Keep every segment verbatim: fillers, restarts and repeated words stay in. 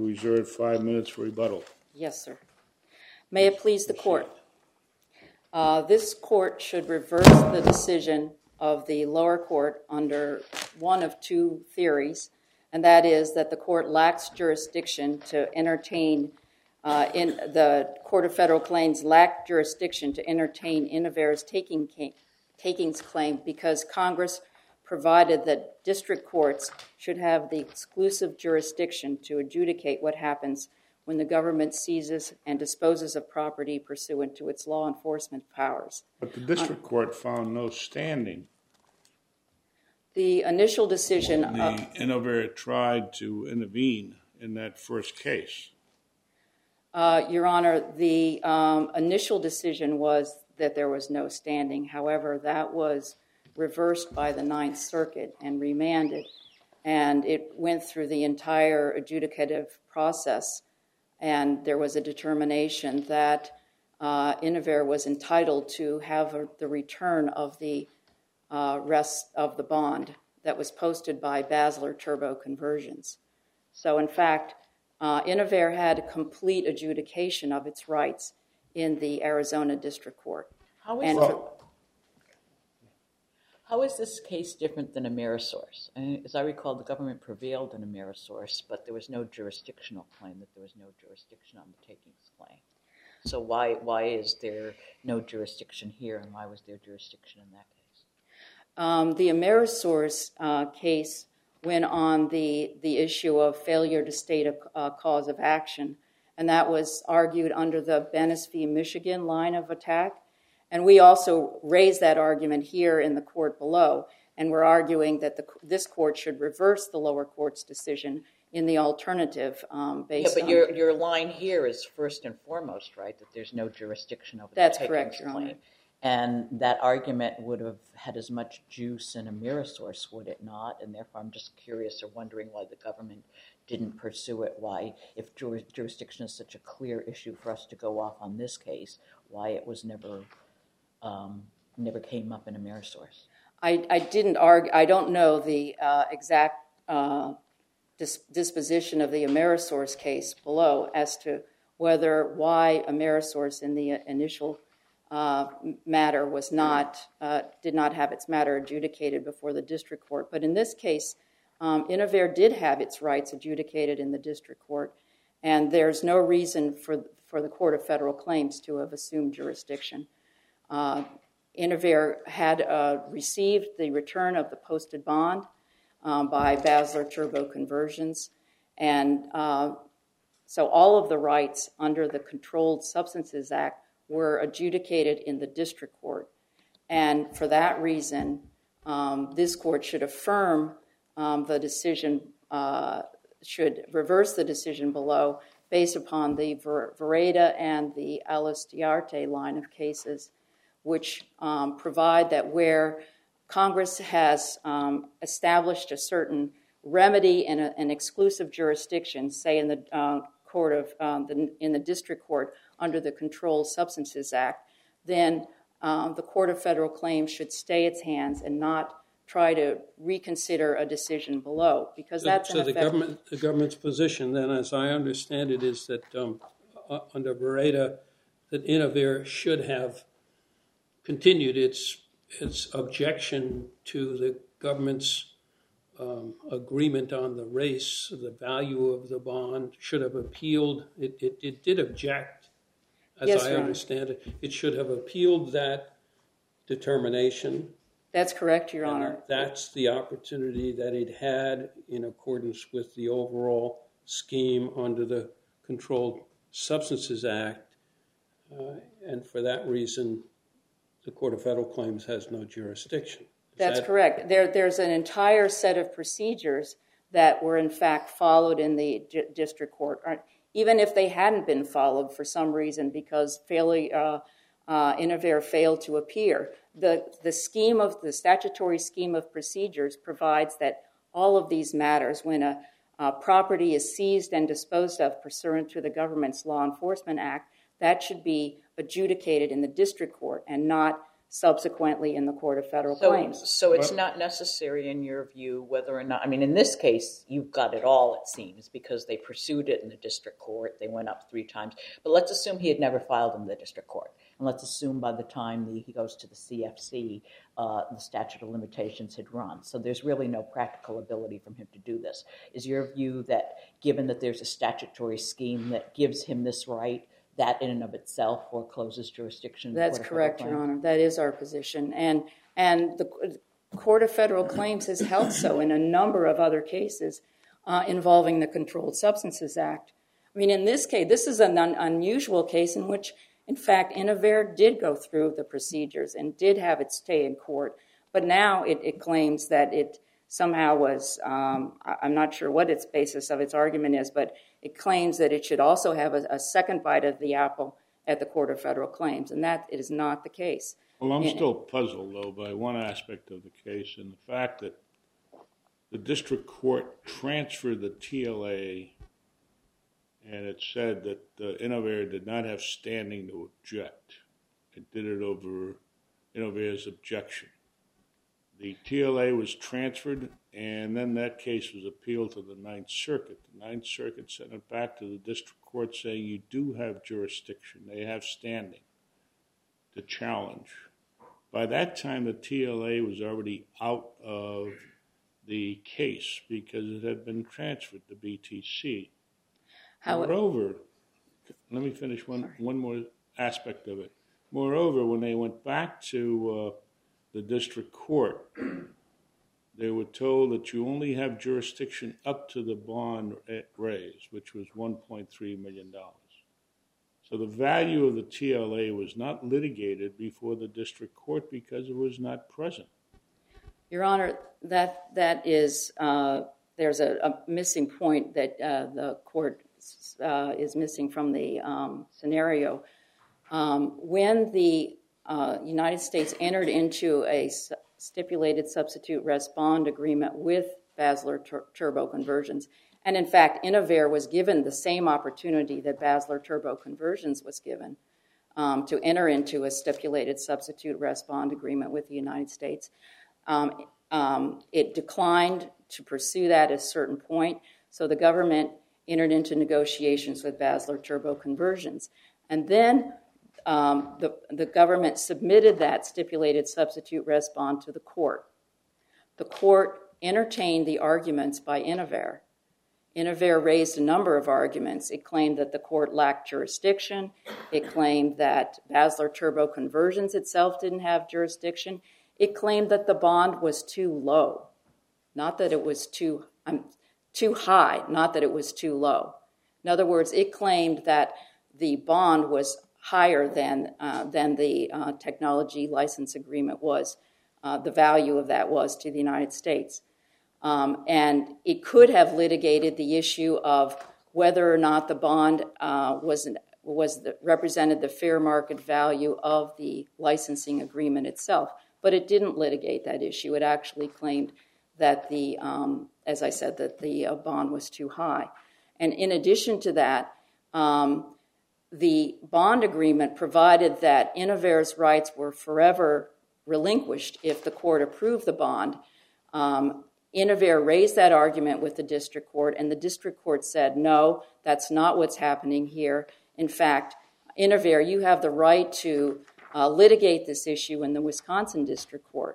reserved five minutes for rebuttal. Yes, sir. May it please the court. Uh, this court should reverse the decision of the lower court under one of two theories, and that is that the court lacks jurisdiction to entertain, uh, in the Court of Federal Claims lacked jurisdiction to entertain Inover's taking, takings claim because Congress provided that district courts should have the exclusive jurisdiction to adjudicate what happens when the government seizes and disposes of property pursuant to its law enforcement powers. But the district court found no standing. The initial decision... The of, Inover tried to intervene in that first case. Uh, Your Honor, the um, initial decision was that there was no standing. However, that was reversed by the Ninth Circuit and remanded, and it went through the entire adjudicative process, and there was a determination that uh, Inover was entitled to have a, the return of the uh, rest of the bond that was posted by Basler Turbo Conversions. So, in fact, uh, Inover had complete adjudication of its rights in the Arizona District Court. How is, well, how is this case different than Amerisource? And as I recall, the government prevailed in Amerisource, but there was no jurisdictional claim, that there was no jurisdiction on the takings claim. So why why is there no jurisdiction here, and why was there jurisdiction in that case? Um, the Amerisource uh, case went on the, the issue of failure to state a uh, cause of action, and that was argued under the Bennis v. Michigan line of attack. And we also raised that argument here in the court below, and we're arguing that the, this court should reverse the lower court's decision in the alternative um, based yeah, but on... your, your line here is first and foremost, right, that there's no jurisdiction over That's the takings correct, Your claim. Honor. And that argument would have had as much juice in Amerisource, would it not? And therefore, I'm just curious or wondering why the government didn't pursue it, why, if juris, jurisdiction is such a clear issue for us to go off on this case, why it was never... Um, never came up in Amerisource. I, I didn't argue, I don't know the uh, exact uh, dis- disposition of the Amerisource case below as to whether, why Amerisource in the initial uh, matter was not, uh, did not have its matter adjudicated before the district court. But in this case, um, Inover did have its rights adjudicated in the district court, and there's no reason for, for the Court of Federal Claims to have assumed jurisdiction. Uh, Inover had uh, received the return of the posted bond um, by Basler Turbo Conversions, and uh, so all of the rights under the Controlled Substances Act were adjudicated in the district court. And for that reason, um, this court should affirm um, the decision, uh, should reverse the decision below based upon the Ver- Vereda and the Alice Diarte line of cases, which um, provide that where Congress has um, established a certain remedy in a, an exclusive jurisdiction, say in the uh, court of um, the, in the district court under the Controlled Substances Act, then um, the Court of Federal Claims should stay its hands and not try to reconsider a decision below, because that's so, so the government the government's position then, as I understand it, is that um, uh, under Vereda, that Inover should have continued its its objection to the government's um, agreement on the race, the value of the bond, should have appealed. It, it, it did object, as yes, I understand it. It should have appealed that determination. That's correct, Your Honor. That's the opportunity that it had in accordance with the overall scheme under the Controlled Substances Act, uh, and for that reason, the Court of Federal Claims has no jurisdiction. Is That's that... correct. There, there's an entire set of procedures that were in fact followed in the d- district court, even if they hadn't been followed for some reason because failure, uh, uh, Inover failed to appear. The, the scheme of the statutory scheme of procedures provides that all of these matters, when a, a property is seized and disposed of pursuant to the government's Law Enforcement Act, that should be adjudicated in the district court and not subsequently in the Court of Federal So, Claims. so it's not necessary in your view whether or not, I mean, in this case, you've got it all, it seems, because they pursued it in the district court. They went up three times. But let's assume he had never filed in the district court. And let's assume by the time the, he goes to the C F C, uh, the statute of limitations had run. So there's really no practical ability from him to do this. Is your view that given that there's a statutory scheme that gives him this right, that in and of itself forecloses jurisdiction? That's correct, Your Honor. That is our position. And and the Court of Federal Claims has held so in a number of other cases uh, involving the Controlled Substances Act. I mean, in this case, this is an un- unusual case in which, in fact, Inover did go through the procedures and did have its stay in court. But now it, it claims that it somehow was, um, I'm not sure what its basis of its argument is, but it claims that it should also have a, a second bite of the apple at the Court of Federal Claims, and that is not the case. Well, I'm And- still puzzled, though, by one aspect of the case, and the fact that the district court transferred the T L A, and it said that uh, Inover did not have standing to object. It did it over Inover's objection. The T L A was transferred, and then that case was appealed to the Ninth Circuit. The Ninth Circuit sent it back to the district court saying you do have jurisdiction. They have standing to challenge. By that time, the T L A was already out of the case because it had been transferred to B T C. How- Moreover, let me finish one, one more aspect of it. Moreover, when they went back to uh, the district court, they were told that you only have jurisdiction up to the bond raise, which was one point three million dollars. So the value of the T L A was not litigated before the district court because it was not present. Your Honor, that that is, uh, there's a, a missing point that uh, the court uh, is missing from the um, scenario. Um, when the uh, United States entered into a s- stipulated substitute rest bond agreement with Basler Tur- Turbo Conversions, and in fact, Inover was given the same opportunity that Basler Turbo Conversions was given um, to enter into a stipulated substitute rest bond agreement with the United States. Um, um, it declined to pursue that at a certain point, so the government entered into negotiations with Basler Turbo Conversions. And then um, the, the government submitted that stipulated substitute rest bond to the court. The court entertained the arguments by Inover. Inover raised a number of arguments. It claimed that the court lacked jurisdiction. It claimed that Basler Turbo Conversions itself didn't have jurisdiction. It claimed that the bond was too low, not that it was too, um, too high, not that it was too low. In other words, it claimed that the bond was higher than, uh, than the uh, technology license agreement was, uh, the value of that was to the United States. Um, and it could have litigated the issue of whether or not the bond uh, was, was the, represented the fair market value of the licensing agreement itself. But it didn't litigate that issue. It actually claimed that the, um, as I said, that the uh, bond was too high. And in addition to that, um, the bond agreement provided that Inover's rights were forever relinquished if the court approved the bond. Um, Inover raised that argument with the district court, and the district court said, no, that's not what's happening here. In fact, Inover, you have the right to uh, litigate this issue in the Wisconsin district court.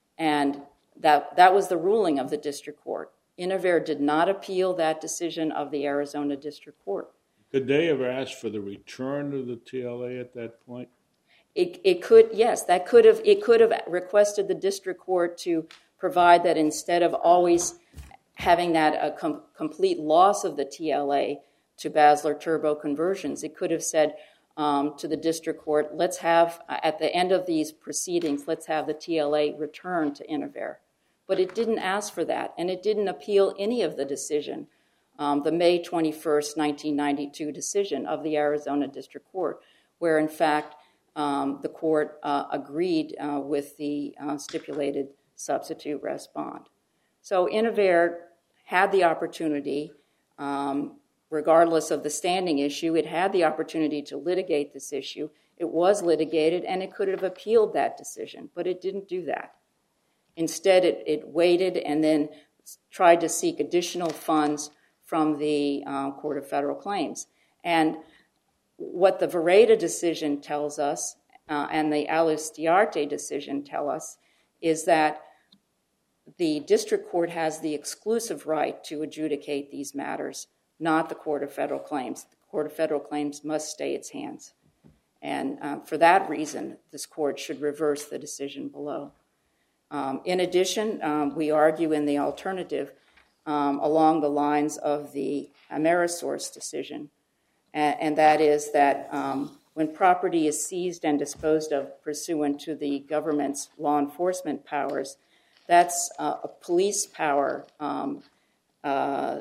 And that, that was the ruling of the district court. Inover did not appeal that decision of the Arizona district court. Could they ever ask for the return of the T L A at that point? It, it could, yes, that could have, it could have requested the district court to provide that instead of always having that a com- complete loss of the T L A to Basler Turbo Conversions, it could have said um, to the district court, let's have, at the end of these proceedings, let's have the T L A return to Inover. But it didn't ask for that, and it didn't appeal any of the decision, um, the May twenty-first, nineteen ninety-two decision of the Arizona District Court, where in fact um, the court uh, agreed uh, with the uh, stipulated substitute rest bond. So Inover had the opportunity, um, regardless of the standing issue, it had the opportunity to litigate this issue. It was litigated, and it could have appealed that decision, but it didn't do that. Instead, it, it waited and then tried to seek additional funds from the uh, Court of Federal Claims. And what the Vereda decision tells us, uh, and the Alustiarte decision tell us, is that the district court has the exclusive right to adjudicate these matters, not the Court of Federal Claims. The Court of Federal Claims must stay its hands. And uh, for that reason, this court should reverse the decision below. Um, in addition, um, we argue in the alternative um, along the lines of the Amerisource decision, and, and that is that um, when property is seized and disposed of pursuant to the government's law enforcement powers, that's uh, a police power um, uh,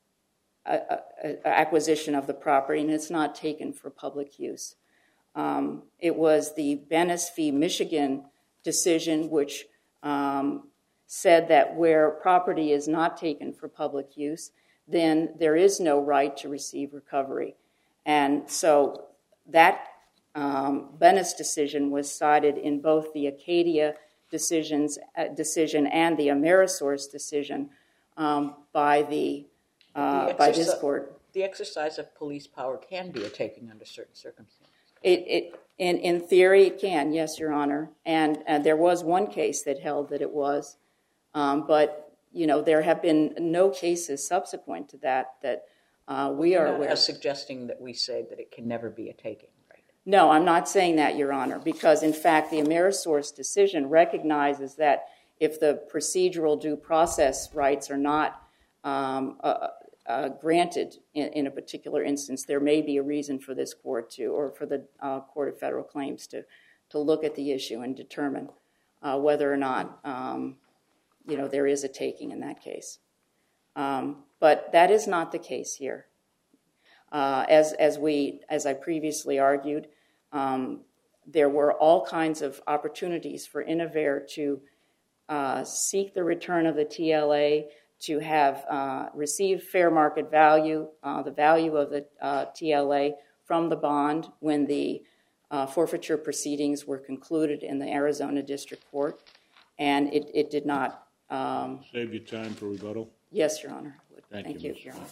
a, a, a acquisition of the property, and it's not taken for public use. Um, it was the Bennis v. Michigan decision which um, said that where property is not taken for public use, then there is no right to receive recovery. And so that um, Bennis decision was cited in both the Acadia decisions uh, decision and the Amerisource decision um, by the, uh, the by this court. The exercise of police power can be a taking under certain circumstances. It, it in in theory it can, yes, Your Honor, and uh, there was one case that held that it was, um, but you know there have been no cases subsequent to that that uh, we are aware of. Suggesting that we say that it can never be a taking. No, I'm not saying that, Your Honor, because, in fact, the Amerisource decision recognizes that if the procedural due process rights are not um, uh, uh, granted in, in a particular instance, there may be a reason for this court to, or for the uh, Court of Federal Claims to, to look at the issue and determine uh, whether or not, um, you know, there is a taking in that case. Um, but that is not the case here. Uh, as as we as I previously argued, um, there were all kinds of opportunities for Inover to uh, seek the return of the T L A, to have uh, received fair market value, uh, the value of the uh, T L A from the bond when the uh, forfeiture proceedings were concluded in the Arizona District Court, and it, it did not. Um, Save you time for rebuttal. Yes, Your Honor. Thank, Thank you, you, Your Honor.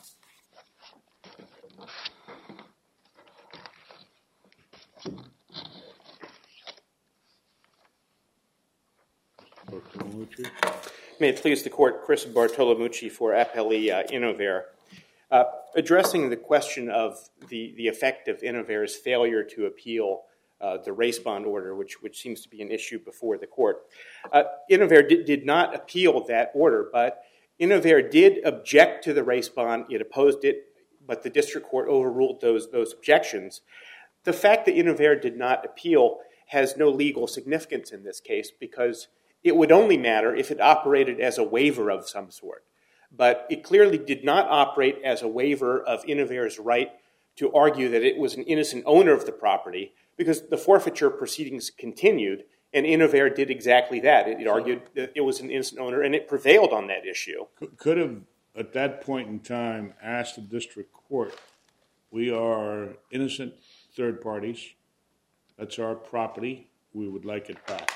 May it please the Court, Chris Bartolomucci for Appellee uh, Inover. Uh, addressing the question of the, the effect of Inover's failure to appeal uh, the race bond order, which, which seems to be an issue before the Court. Uh, Inover did, did not appeal that order, but Inover did object to the race bond. It opposed it, but the District Court overruled those, those objections. The fact that Inover did not appeal has no legal significance in this case because it would only matter if it operated as a waiver of some sort. But it clearly did not operate as a waiver of Inover's right to argue that it was an innocent owner of the property because the forfeiture proceedings continued, and Inover did exactly that. It, it argued that it was an innocent owner, and it prevailed on that issue. Could have, at that point in time, asked the district court, we are innocent third parties. That's our property. We would like it back.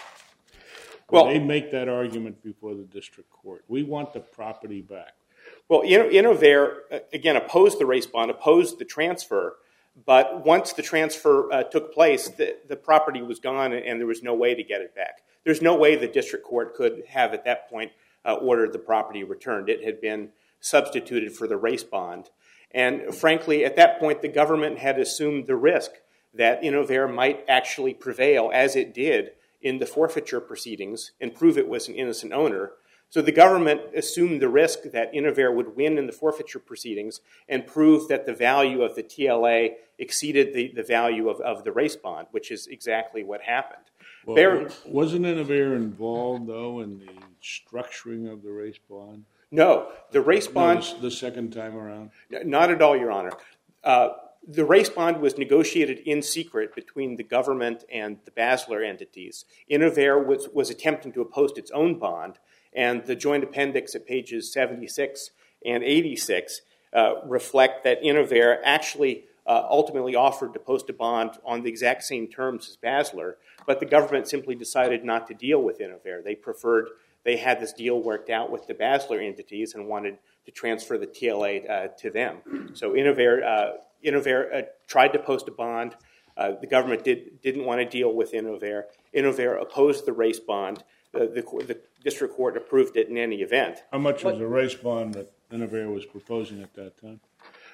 Well, they make that argument before the district court. We want the property back. Well, Inover, again, opposed the race bond, opposed the transfer, but once the transfer uh, took place, the, the property was gone and there was no way to get it back. There's no way the district court could have, at that point, uh, ordered the property returned. It had been substituted for the race bond. And frankly, at that point, the government had assumed the risk that Inover might actually prevail, as it did, in the forfeiture proceedings and prove it was an innocent owner. So the government assumed the risk that Inover would win in the forfeiture proceedings and prove that the value of the T L A exceeded the, the value of, of the race bond, which is exactly what happened. Well, Bear, wasn't Inover involved, though, in the structuring of the race bond? No, the race bond... No, the second time around? Not at all, Your Honor. Uh, The race bond was negotiated in secret between the government and the Basler entities. Inover was, was attempting to post its own bond, and the joint appendix at pages seventy-six and eighty-six uh, reflect that Inover actually uh, ultimately offered to post a bond on the exact same terms as Basler, but the government simply decided not to deal with Innovair. They preferred, they had this deal worked out with the Basler entities and wanted to transfer the T L A uh, to them. So Innovair, uh, Innovair uh, tried to post a bond. Uh, the government did, didn't want to deal with Innovair. Innovair opposed the race bond. Uh, the, the district court approved it in any event. How much was the race bond that Innovair was proposing at that time?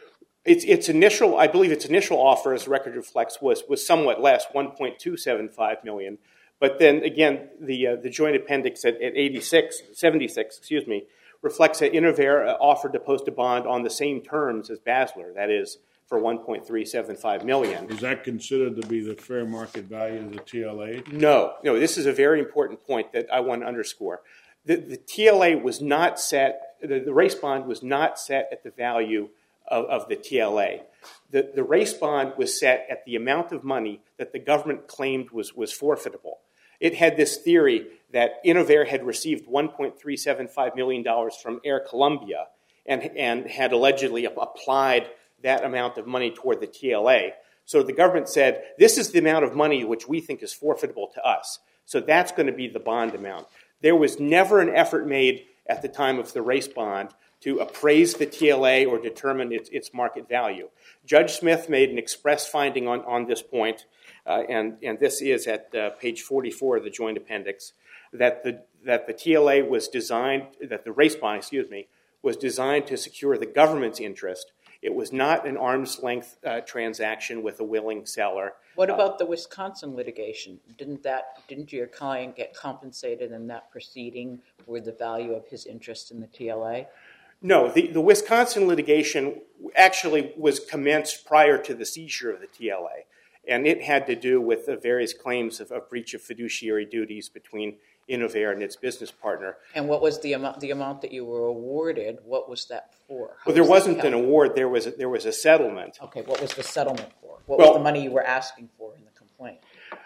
Its its initial, I believe, its initial offer, as the record reflects, was was somewhat less, one point two seven five million dollars. But then again, the uh, the joint appendix at, at eighty-six, seventy-six, excuse me, reflects that Innovair offered to post a bond on the same terms as Basler, that is, for one point three seven five million dollars. Is that considered to be the fair market value of the T L A? No, no. This is a very important point that I want to underscore. The, the T L A was not set. The, the race bond was not set at the value of, of the T L A. The, the race bond was set at the amount of money that the government claimed was, was forfeitable. It had this theory that Innovair had received one point three seven five million dollars from Air Columbia and, and had allegedly applied that amount of money toward the T L A. So the government said, this is the amount of money which we think is forfeitable to us. So that's going to be the bond amount. There was never an effort made at the time of the race bond to appraise the T L A or determine its, its market value. Judge Smith made an express finding on, on this point, uh, and, and this is at uh, page forty-four of the joint appendix, that the, that the T L A was designed, that the race bond, excuse me, was designed to secure the government's interest. It was not an arm's length uh, transaction with a willing seller. What about uh, the Wisconsin litigation? Didn't that didn't your client get compensated in that proceeding for the value of his interest in the T L A? No, the, the Wisconsin litigation actually was commenced prior to the seizure of the T L A, and it had to do with the various claims of, of breach of fiduciary duties between Innovair and its business partner. And what was the amount? The amount that you were awarded? What was that for? How well, there was wasn't an award. There was a, there was a settlement. Okay, what was the settlement for? What well, was the money you were asking for in the complaint?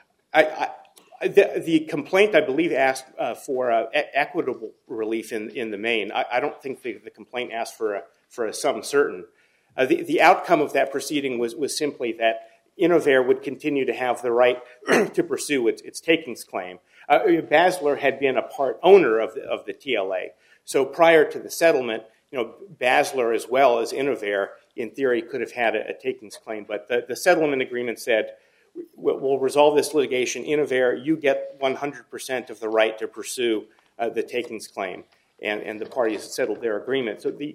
I, I, the, the complaint, I believe, asked uh, for uh, e- equitable relief in, in the main. I, I don't think the, the complaint asked for a, for a sum certain. Uh, the, the outcome of that proceeding was, was simply that Innovair would continue to have the right to pursue its, its takings claim. Uh, Basler had been a part owner of the, of the T L A. So prior to the settlement, you know, Basler as well as Innovair, in theory, could have had a, a takings claim. But the, the settlement agreement said, we'll, we'll resolve this litigation. Innovair, you get one hundred percent of the right to pursue uh, the takings claim. And, and the parties settled their agreement. So the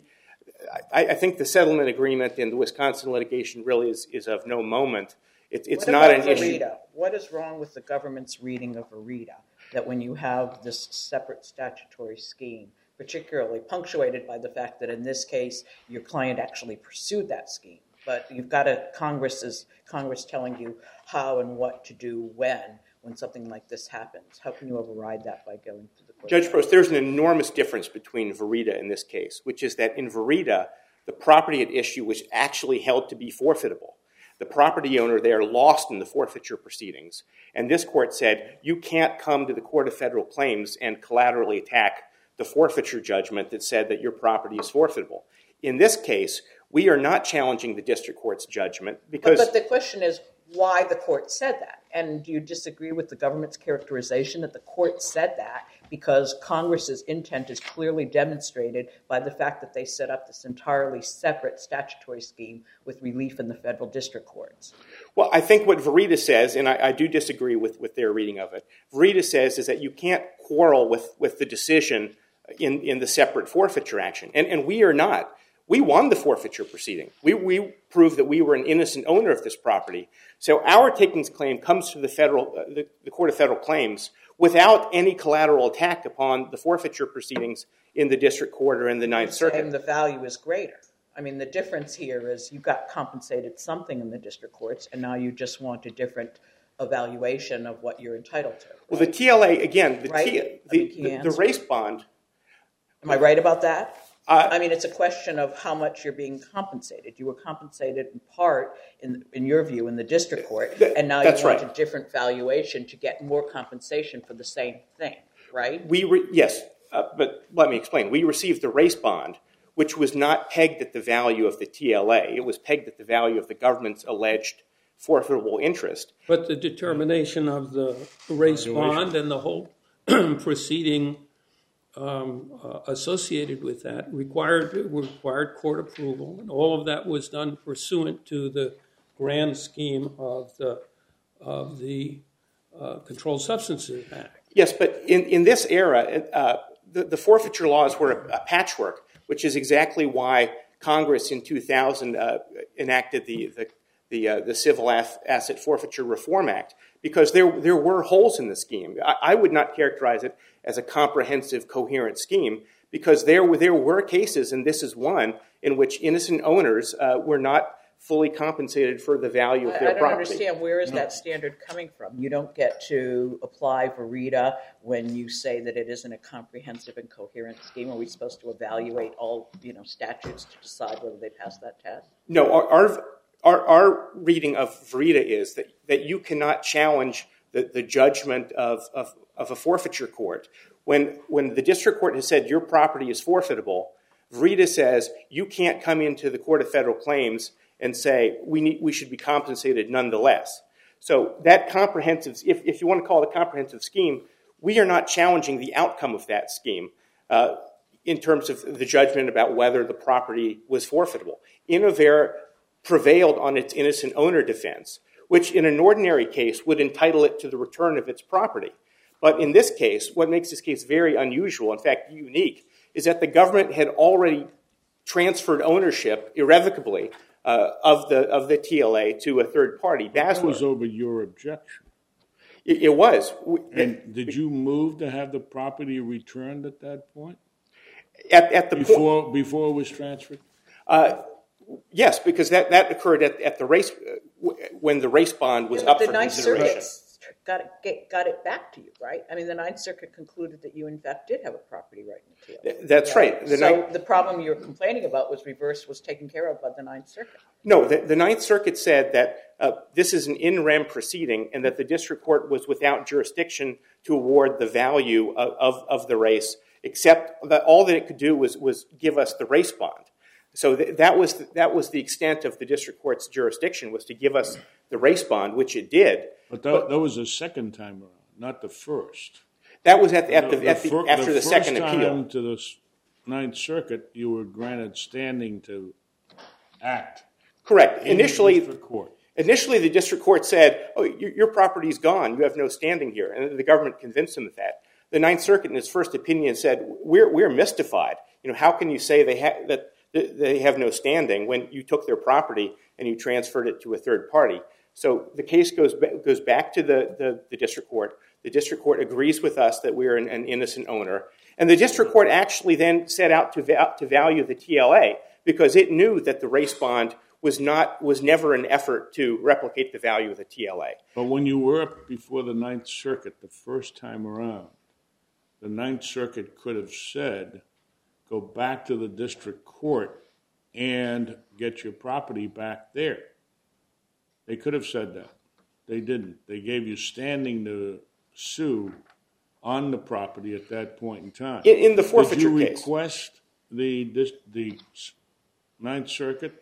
I, I think the settlement agreement in the Wisconsin litigation really is, is of no moment. It, it's what not about an Verita? issue. What is wrong with the government's reading of Verita? That when you have this separate statutory scheme, particularly punctuated by the fact that in this case your client actually pursued that scheme, but you've got a Congress's Congress telling you how and what to do when when something like this happens. How can you override that by going through the court? Judge Prost, there's an enormous difference between Verita in this case, which is that in Verita, the property at issue was actually held to be forfeitable. The property owner there lost in the forfeiture proceedings. And this court said, you can't come to the Court of Federal Claims and collaterally attack the forfeiture judgment that said that your property is forfeitable. In this case, we are not challenging the district court's judgment because... But, but the question is why the court said that. And do you disagree with the government's characterization that the court said that because Congress's intent is clearly demonstrated by the fact that they set up this entirely separate statutory scheme with relief in the federal district courts? Well, I think what Verita says, and I, I do disagree with, with their reading of it, Verita says is that you can't quarrel with, with the decision in, in the separate forfeiture action. And, and we are not. We won the forfeiture proceeding. We, we proved that we were an innocent owner of this property. So our takings claim comes to the federal, uh, the, the Court of Federal Claims without any collateral attack upon the forfeiture proceedings in the district court or in the Ninth Circuit. And the value is greater. I mean, the difference here is you got compensated something in the district courts, and now you just want a different evaluation of what you're entitled to. Right? Well, the T L A, again, the, right? T, the, I mean, the, the race bond. Am I right about that? Uh, I mean, it's a question of how much you're being compensated. You were compensated in part, in in your view, in the district court, th- and now you want right. a different valuation to get more compensation for the same thing, right? We re- Yes, uh, but let me explain. We received the race bond, which was not pegged at the value of the T L A. It was pegged at the value of the government's alleged forfeitable interest. But the determination of the race bond and the whole proceeding um, uh, associated with that required required court approval, and all of that was done pursuant to the grand scheme of the of the uh, Controlled Substances Act. Yes, but in, in this era, uh, the, the forfeiture laws were a, a patchwork, which is exactly why Congress in two thousand uh, enacted the the the, uh, the Civil Asset Forfeiture Reform Act, because there there were holes in the scheme. I, I would not characterize it as a comprehensive, coherent scheme, because there were there were cases, and this is one, in which innocent owners uh, were not fully compensated for the value of their I don't property. understand, where is that standard coming from? You don't get to apply Verita when you say that it isn't a comprehensive and coherent scheme. Are we supposed to evaluate all, you know, statutes to decide whether they pass that test? No, our our, our, our reading of Verita is that, that you cannot challenge the, the judgment of, of, of a forfeiture court. When, when the district court has said your property is forfeitable, Verita says you can't come into the Court of Federal Claims and say we need we should be compensated nonetheless. So that comprehensive, if, if you want to call it a comprehensive scheme, we are not challenging the outcome of that scheme uh, in terms of the judgment about whether the property was forfeitable. Innovair prevailed on its innocent owner defense, which in an ordinary case would entitle it to the return of its property. But in this case, what makes this case very unusual, in fact unique, is that the government had already transferred ownership irrevocably Uh, of the of the T L A to a third party. That was over your objection. It, it was. And did you move to have the property returned at that point? At, at the before point, before it was transferred. Uh, yes, because that, that occurred at, at the race uh, when the race bond was yeah, up the for Ninth consideration. Circuit got it get, got it back to you, right? I mean, the Ninth Circuit concluded that you in fact did have a property right in the T L A. That's right. right. The so Ninth, the problem you were complaining about was reversed, was taken care of by the Ninth Circuit. No, the, the Ninth Circuit said that uh, this is an in rem proceeding and that the district court was without jurisdiction to award the value of, of, of the race, except that all that it could do was, was give us the race bond. So th- that was the, that was the extent of the district court's jurisdiction, was to give us the race bond, which it did. But that, but, that was the second time around, not the first. That was at, at the, the, at the, fir- after the, the second first appeal. time to the Ninth Circuit, you were granted standing to act. Correct. In initially, the court. initially the district court said, "Oh, your, your property's gone. You have no standing here," and the government convinced them of that. The Ninth Circuit, in its first opinion, said, "We're we're mystified. You know, how can you say they ha- that they have no standing when you took their property and you transferred it to a third party?" So the case goes ba- goes back to the, the, the district court. The district court agrees with us that we're an, an innocent owner. And the district court actually then set out to, va- to value the T L A because it knew that the race bond was not was never an effort to replicate the value of the T L A. But when you were up before the Ninth Circuit the first time around, the Ninth Circuit could have said, go back to the district court and get your property back there. They could have said that. They didn't. They gave you standing to sue on the property at that point in time. In, in the forfeiture Did you case. request the, this, the Ninth Circuit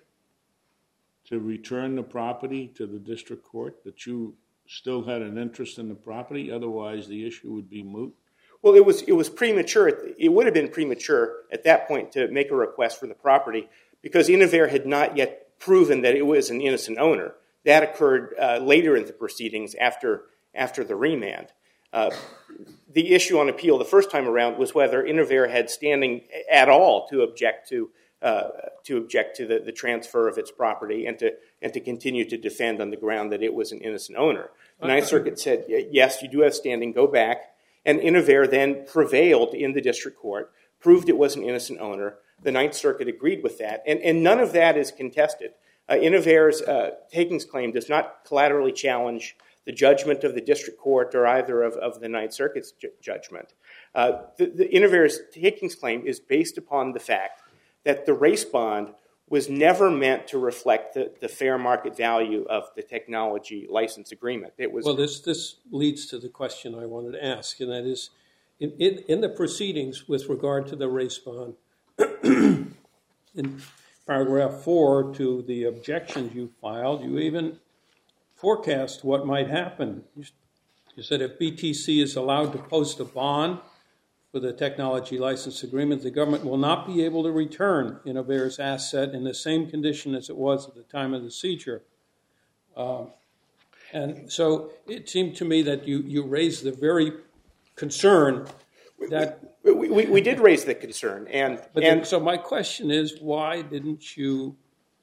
to return the property to the district court, that you still had an interest in the property? Otherwise, the issue would be moot. Well, it was it was premature. It would have been premature at that point to make a request for the property because Innovair had not yet proven that it was an innocent owner. That occurred uh, later in the proceedings after after the remand. Uh, the issue on appeal the first time around was whether Innovair had standing at all to object to uh, to object to the, the transfer of its property and to and to continue to defend on the ground that it was an innocent owner. The Ninth Circuit said, yes, you do have standing, go back. And Innovair then prevailed in the district court, proved it was an innocent owner. The Ninth Circuit agreed with that. And, and none of that is contested. Uh, Innovair's uh, takings claim does not collaterally challenge the judgment of the district court or either of, of the Ninth Circuit's ju- judgment. Uh, the, the Innovair's takings claim is based upon the fact that the race bond was never meant to reflect the, the fair market value of the technology license agreement. It was well, this this leads to the question I wanted to ask, and that is, in, in, in the proceedings with regard to the race bond, in paragraph four to the objections you filed, you even forecast what might happen. You said if B T C is allowed to post a bond for the technology license agreement, the government will not be able to return Innovair's asset in the same condition as it was at the time of the seizure. Um, and so it seemed to me that you, you raised the very concern that... We, we, we did raise the concern. And, but and the, so my question is, why didn't you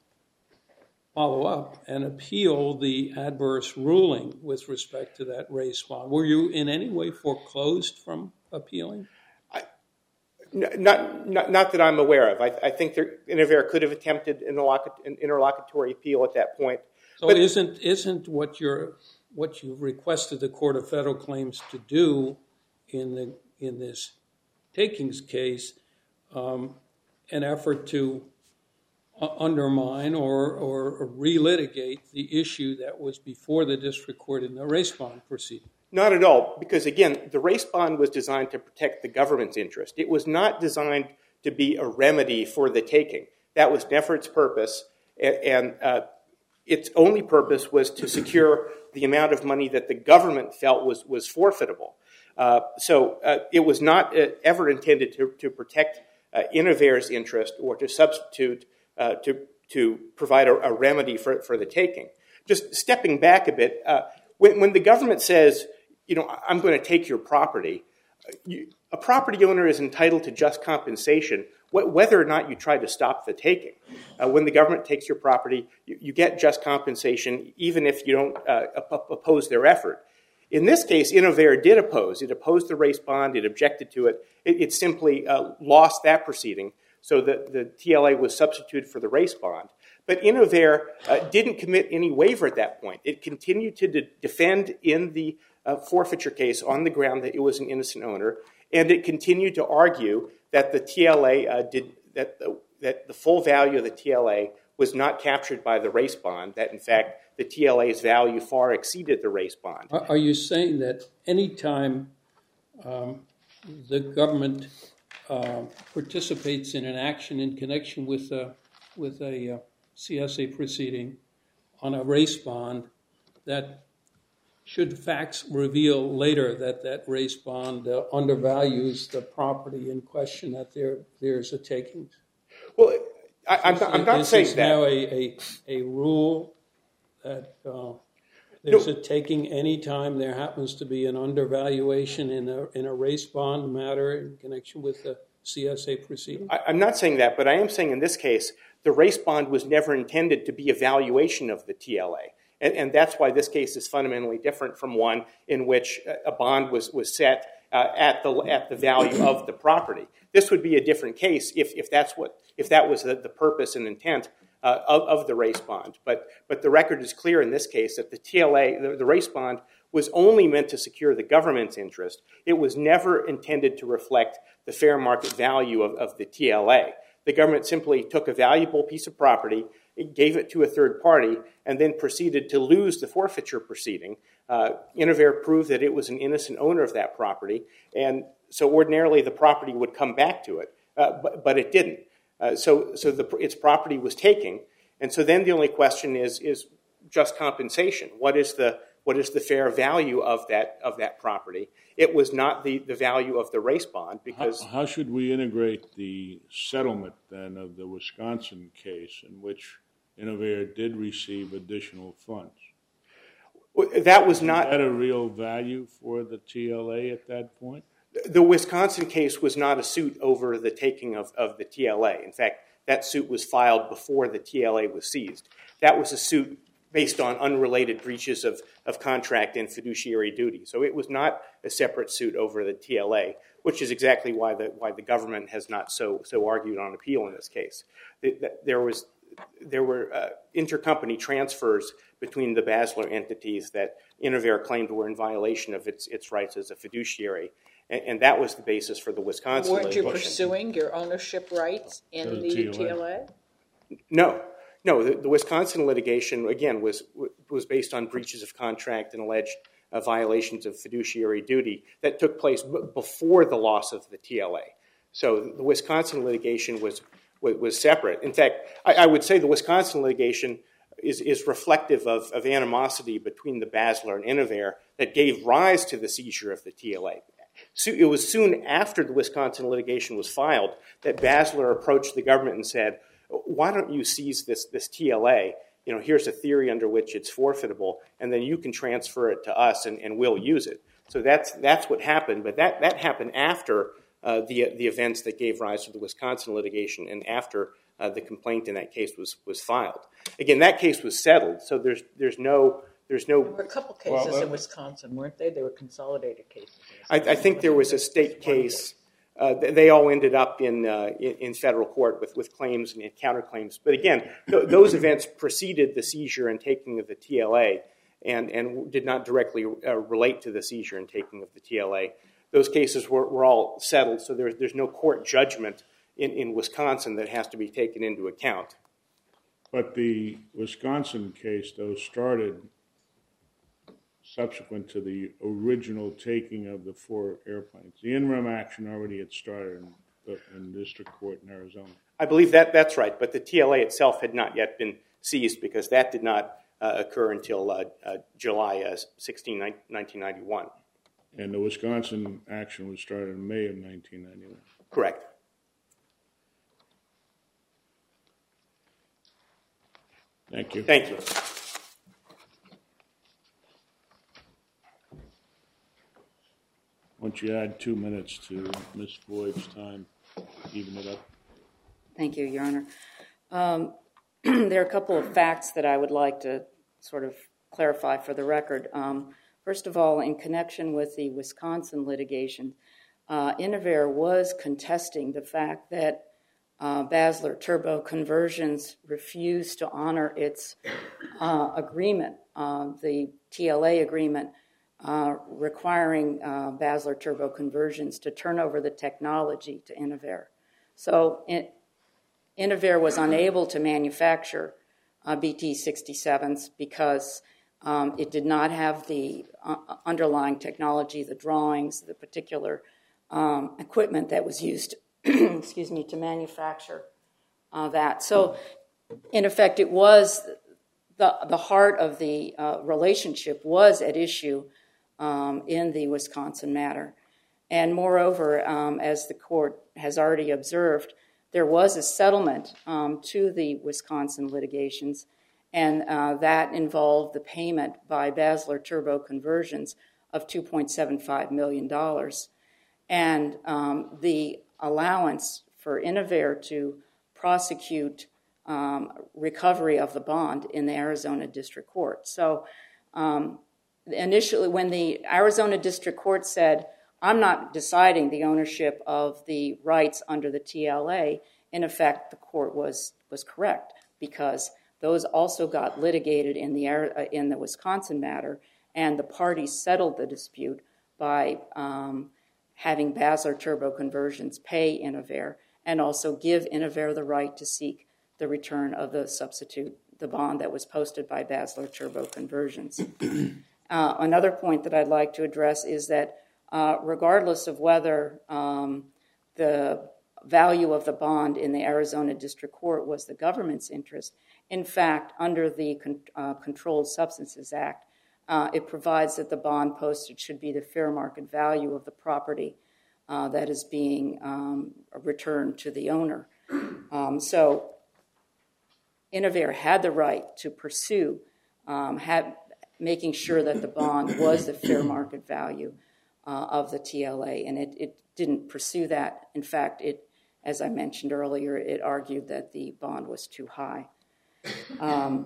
follow up and appeal the adverse ruling with respect to that race bond? Were you in any way foreclosed from appealing? I, not, not, not that I'm aware of. I, I think Innovair could have attempted an interlocutory appeal at that point. So but isn't isn't what you're what you've requested the Court of Federal Claims to do in the in this takings case um, an effort to uh, undermine or or relitigate the issue that was before the district court in the race bond proceeding? Not at all, because again, the race bond was designed to protect the government's interest. It was not designed to be a remedy for the taking. That was never its purpose, and, and uh, its only purpose was to secure the amount of money that the government felt was, was forfeitable. Uh, so uh, it was not uh, ever intended to, to protect uh, Innovair's interest or to substitute, uh, to, to provide a, a remedy for, for the taking. Just stepping back a bit, uh, when, when the government says, you know, I'm going to take your property, you, a property owner is entitled to just compensation whether or not you try to stop the taking. Uh, when the government takes your property, you, you get just compensation even if you don't uh, oppose their effort. In this case, Innovair did oppose. It opposed the race bond. It objected to it. It, it simply uh, lost that proceeding, so that the T L A was substituted for the race bond. But Innovair uh, didn't commit any waiver at that point. It continued to de- defend in the uh, forfeiture case on the ground that it was an innocent owner, and it continued to argue that the T L A uh, did that the, that the full value of the T L A was not captured by the race bond. That in fact the T L A's value far exceeded the race bond. Are you saying that any time um, the government uh, participates in an action in connection with a with a uh, C S A proceeding on a race bond, that should facts reveal later that that race bond uh, undervalues the property in question, that there there's a takings? Well, I, I'm not, I'm not is saying this that. now a, a, a rule that uh, there's No. a taking any time there happens to be an undervaluation in a in a race bond matter in connection with the C S A proceeding? I, I'm not saying that, but I am saying in this case, the race bond was never intended to be a valuation of the T L A. And, and that's why this case is fundamentally different from one in which a bond was, was set uh, at the at the value of the property. This would be a different case if, if that's what if that was the, the purpose and intent uh, of, of the race bond. But but the record is clear in this case that the T L A, the, the race bond, was only meant to secure the government's interest. It was never intended to reflect the fair market value of, of the T L A. The government simply took a valuable piece of property, it gave it to a third party, and then proceeded to lose the forfeiture proceeding. Uh, Innovair proved that it was an innocent owner of that property, and so ordinarily the property would come back to it, uh, but, but it didn't. Uh, so so the, its property was taken, and so then the only question is is just compensation. What is the what is the fair value of that of that property? It was not the, the value of the race bond because... How, how should we integrate the settlement, then, of the Wisconsin case in which Innovair did receive additional funds? That was not... Was that a real value for the T L A at that point? The Wisconsin case was not a suit over the taking of, of the T L A. In fact, that suit was filed before the T L A was seized. That was a suit based on unrelated breaches of, of contract and fiduciary duty. So it was not a separate suit over the T L A, which is exactly why the why the government has not so so argued on appeal in this case. There was there were uh, intercompany transfers between the Basler entities that Innovair claimed were in violation of its its rights as a fiduciary, and, and that was the basis for the Wisconsin Weren't you litigation. pursuing your ownership rights in The the T L A? T L A? No. No, the, the Wisconsin litigation, again, was was based on breaches of contract and alleged uh, violations of fiduciary duty that took place b- before the loss of the T L A. So the Wisconsin litigation was was, was separate. In fact, I, I would say the Wisconsin litigation is, is reflective of, of animosity between the Basler and Inover that gave rise to the seizure of the T L A. So it was soon after the Wisconsin litigation was filed that Basler approached the government and said, why don't you seize this, this T L A? You know, here's a theory under which it's forfeitable, and then you can transfer it to us and, and we'll use it. So that's that's what happened, but that, that happened after uh, the the events that gave rise to the Wisconsin litigation and after uh, the complaint in that case was was filed. Again, that case was settled, so there's there's no there's no. There were a couple cases well, uh, in Wisconsin, weren't they? They were consolidated cases. I, I think there was a state case. Uh, they all ended up in, uh, in in federal court with, with claims and counterclaims. But again, th- those events preceded the seizure and taking of the T L A, and and did not directly uh, relate to the seizure and taking of the T L A. Those cases were, were all settled, so there's there's no court judgment in, in Wisconsin that has to be taken into account. But the Wisconsin case, though, started subsequent to the original taking of the four airplanes. The interim action already had started in the in district court in Arizona. I believe that that's right, but the T L A itself had not yet been seized because that did not uh, occur until uh, uh, July sixteenth, nineteen ninety-one. And the Wisconsin action was started in May of nineteen ninety-one. Correct. Thank you. Thank you. Once you add two minutes to Miz Floyd's time, even it up. Thank you, Your Honor. Um, there are a couple of facts that I would like to sort of clarify for the record. Um, first of all, in connection with the Wisconsin litigation, uh, Inover was contesting the fact that uh, Basler Turbo Conversions refused to honor its uh, agreement, uh, the T L A agreement, Uh, requiring uh, Basler Turbo Conversions to turn over the technology to Inover. So in, Inover was unable to manufacture uh, B T sixty-sevens because um, it did not have the uh, underlying technology, the drawings, the particular um, equipment that was used excuse me, to manufacture uh, that. So in effect, it was the, the heart of the uh, relationship was at issue Um, in the Wisconsin matter. And moreover, um, as the court has already observed, there was a settlement um, to the Wisconsin litigations, and uh, that involved the payment by Basler Turbo Conversions of two point seven five million dollars and um, the allowance for Inover to prosecute um, recovery of the bond in the Arizona District Court. So um, initially, when the Arizona District Court said, I'm not deciding the ownership of the rights under the T L A, in effect, the court was was correct because those also got litigated in the uh, in the Wisconsin matter, and the parties settled the dispute by um, having Basler Turbo Conversions pay Inover and also give Inover the right to seek the return of the substitute, the bond that was posted by Basler Turbo Conversions. Uh, another point that I'd like to address is that uh, regardless of whether um, the value of the bond in the Arizona District Court was the government's interest, in fact, under the Con- uh, Controlled Substances Act, uh, it provides that the bond posted should be the fair market value of the property uh, that is being um, returned to the owner. Um, so Inover had the right to pursue um, had making sure that the bond was the fair market value uh, of the T L A, and it, it didn't pursue that. In fact, it, as I mentioned earlier, it argued that the bond was too high. Um,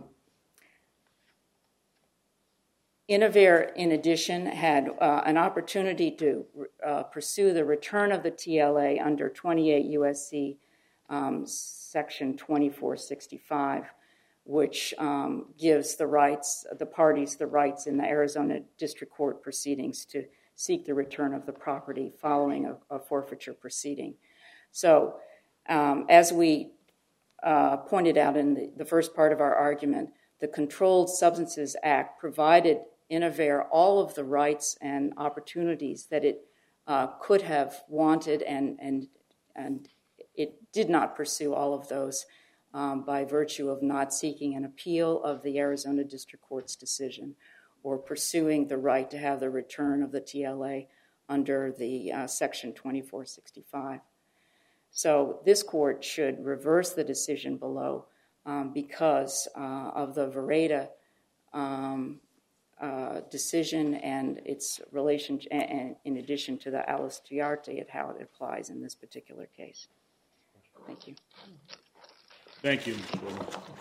Inover, in addition, had uh, an opportunity to uh, pursue the return of the T L A under twenty-eight U S C um, section twenty-four sixty-five, which um, gives the rights, the parties the rights in the Arizona District Court proceedings to seek the return of the property following a, a forfeiture proceeding. So um, as we uh, pointed out in the, the first part of our argument, the Controlled Substances Act provided Inover all of the rights and opportunities that it uh, could have wanted and, and, and it did not pursue all of those um, by virtue of not seeking an appeal of the Arizona District Court's decision or pursuing the right to have the return of the T L A under the uh, Section twenty-four sixty-five. So this court should reverse the decision below um, because uh, of the Vereda um, uh, decision and its relation, to, and in addition to the Alice Tiarte and how it applies in this particular case. Thank you. Thank you, Miz Whitman.